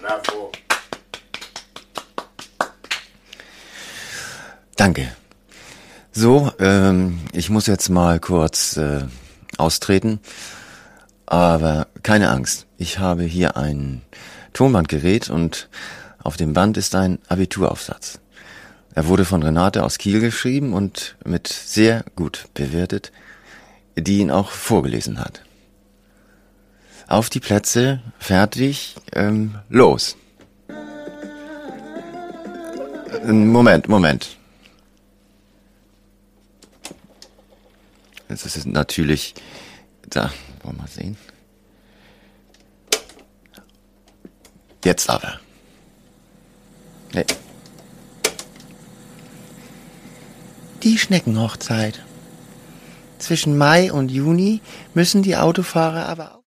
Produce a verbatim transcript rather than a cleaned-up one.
Bravo. Danke. So, ähm, ich muss jetzt mal kurz äh, austreten, aber keine Angst. Ich habe hier ein Tonbandgerät und auf dem Band ist ein Abituraufsatz. Er wurde von Renate aus Kiel geschrieben und mit sehr gut bewertet, die ihn auch vorgelesen hat. Auf die Plätze, fertig, ähm, los. Moment, Moment. Das ist natürlich, da, wollen wir mal sehen. Jetzt aber. Nee. Die Schneckenhochzeit. Zwischen Mai und Juni müssen die Autofahrer aber